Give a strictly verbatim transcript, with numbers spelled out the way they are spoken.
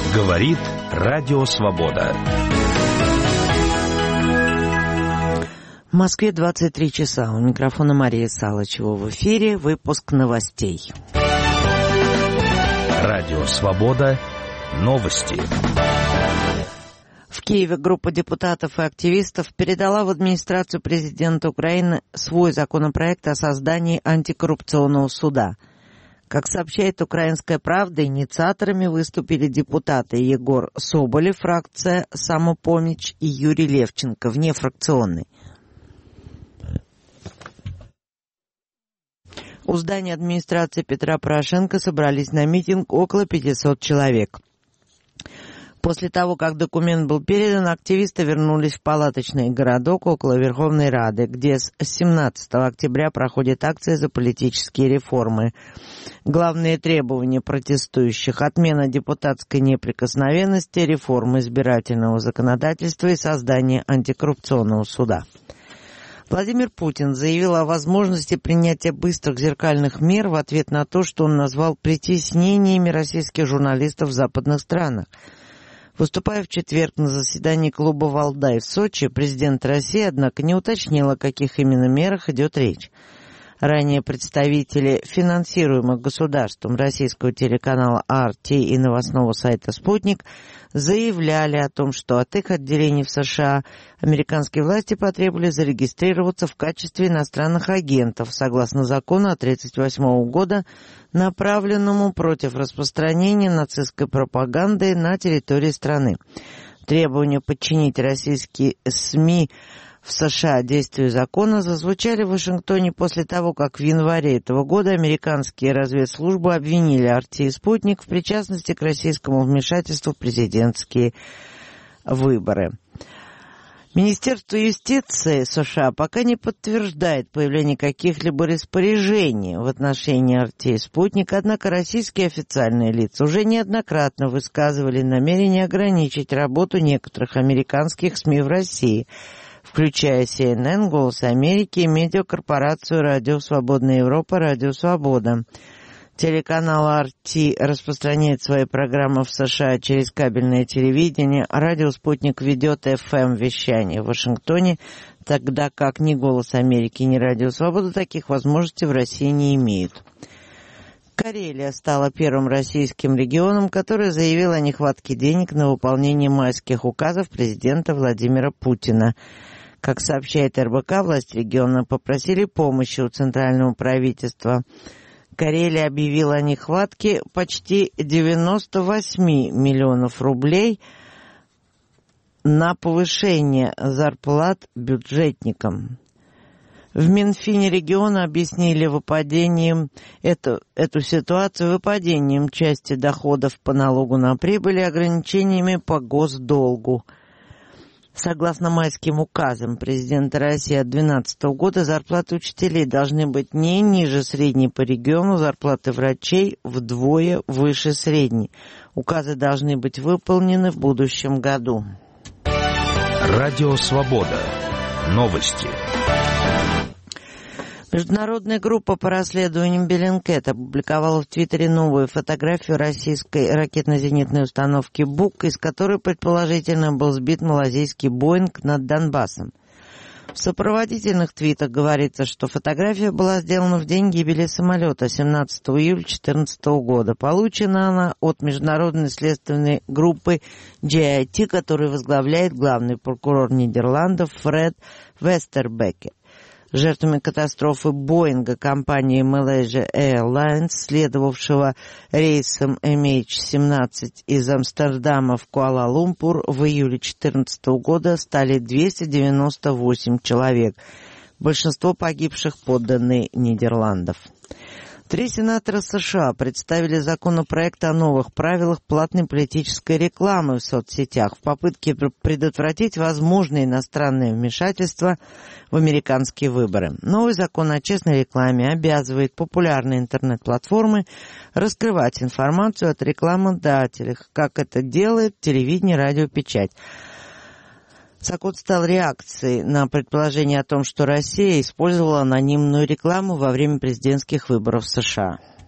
Говорит Радио Свобода. В Москве двадцать три часа. У микрофона Мария Салычева. В эфире выпуск новостей. Радио Свобода. Новости. В Киеве группа депутатов и активистов передала в администрацию президента Украины свой законопроект о создании антикоррупционного суда. Как сообщает «Украинская правда», инициаторами выступили депутаты Егор Соболев, фракция «Самопомощь», и Юрий Левченко, внефракционный. У здания администрации Петра Порошенко собрались на митинг около пятисот человек. После того, как документ был передан, активисты вернулись в палаточный городок около Верховной Рады, где с семнадцатого октября проходит акция за политические реформы. Главные требования протестующих – отмена депутатской неприкосновенности, реформа избирательного законодательства и создание антикоррупционного суда. Владимир Путин заявил о возможности принятия быстрых зеркальных мер в ответ на то, что он назвал притеснениями российских журналистов в западных странах. Выступая в четверг на заседании клуба «Валдай» в Сочи, президент России, однако, не уточнил, о каких именно мерах идет речь. Ранее представители финансируемых государством российского телеканала ар ти и новостного сайта «Спутник» заявляли о том, что от их отделений в США американские власти потребовали зарегистрироваться в качестве иностранных агентов, согласно закону от тысяча девятьсот тридцать восьмого года, направленному против распространения нацистской пропаганды на территории страны. Требования подчинить российские СМИ в США действию закона зазвучали в Вашингтоне после того, как в январе этого года американские разведслужбы обвинили ар ти и «Спутник» в причастности к российскому вмешательству в президентские выборы. Министерство юстиции США пока не подтверждает появление каких-либо распоряжений в отношении ар ти и «Спутник», однако российские официальные лица уже неоднократно высказывали намерение ограничить работу некоторых американских СМИ в России, включая си эн эн, «Голос Америки» и медиакорпорацию «Радио Свободная Европа», «Радио Свобода». Телеканал ар ти распространяет свои программы в США через кабельное телевидение, а радио «Спутник» ведет эф эм-вещание в Вашингтоне, тогда как ни «Голос Америки», ни «Радио Свобода» таких возможностей в России не имеют. Карелия стала первым российским регионом, который заявил о нехватке денег на выполнение майских указов президента Владимира Путина. Как сообщает эр бэ ка, власти региона попросили помощи у центрального правительства. Карелия объявила о нехватке почти девяносто восемь миллионов рублей на повышение зарплат бюджетникам. В Минфине региона объяснили выпадением эту, эту ситуацию выпадением части доходов по налогу на прибыль и ограничениями по госдолгу. Согласно майским указам президента России от две тысячи двенадцатого года, зарплаты учителей должны быть не ниже средней по региону, зарплаты врачей вдвое выше средней. Указы должны быть выполнены в будущем году. Радио Свобода. Новости. Международная группа по расследованиям Bellingcat опубликовала в Твиттере новую фотографию российской ракетно-зенитной установки «Бук», из которой предположительно был сбит малазийский «Боинг» над Донбассом. В сопроводительных твитах говорится, что фотография была сделана в день гибели самолета семнадцатого июля две тысячи четырнадцатого года. Получена она от международной следственной группы джей ай ти, которую возглавляет главный прокурор Нидерландов Фред Вестербеке. Жертвами катастрофы Боинга компании Malaysia Airlines, следовавшего рейсом эм эйч семнадцать из Амстердама в Куала-Лумпур в июле две тысячи четырнадцатого года, стали двести девяносто восемь человек. Большинство погибших подданные Нидерландов. Три сенатора США представили законопроект о новых правилах платной политической рекламы в соцсетях в попытке предотвратить возможное иностранное вмешательство в американские выборы. Новый закон о честной рекламе обязывает популярные интернет-платформы раскрывать информацию от рекламодателях, как это делает телевидение, радио, печать. Закон стал реакцией на предположение о том, что Россия использовала анонимную рекламу во время президентских выборов в США.